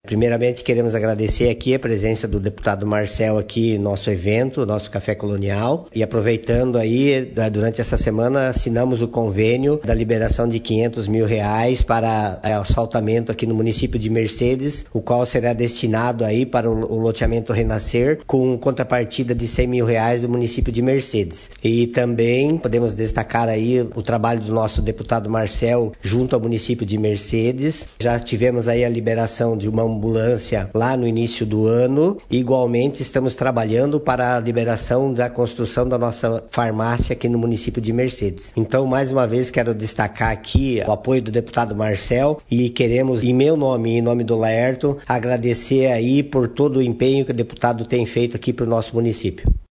Primeiramente, queremos agradecer aqui a presença do deputado Marcel aqui no nosso evento, nosso Café Colonial. E aproveitando aí, durante essa semana, assinamos o convênio da liberação de R$500 mil para asfaltamento aqui no município de Mercedes, o qual será destinado aí para o loteamento Renascer, com contrapartida de R$100 mil do município de Mercedes. E também podemos destacar aí o trabalho do nosso deputado Marcel junto ao município de Mercedes. Já tivemos aí a liberação de uma ambulância lá no início do ano. Igualmente estamos trabalhando para a liberação da construção da nossa farmácia aqui no município de Mercedes. Então, mais uma vez, quero destacar aqui o apoio do deputado Marcel e queremos, em meu nome e em nome do Laerto, agradecer aí por todo o empenho que o deputado tem feito aqui para o nosso município.